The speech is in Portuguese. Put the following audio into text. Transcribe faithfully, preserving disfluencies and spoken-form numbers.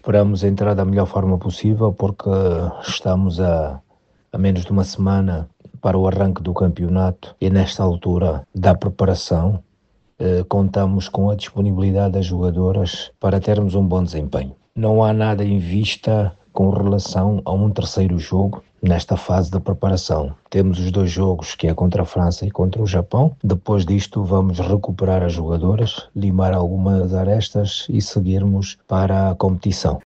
Esperamos entrar da melhor forma possível porque estamos a, a menos de uma semana para o arranque do campeonato e nesta altura da preparação eh, contamos com a disponibilidade das jogadoras para termos um bom desempenho. Não há nada em vista com relação a um terceiro jogo nesta fase de preparação. Temos os dois jogos, que é contra a França e contra o Japão. Depois disto vamos recuperar as jogadoras, limar algumas arestas e seguirmos para a competição.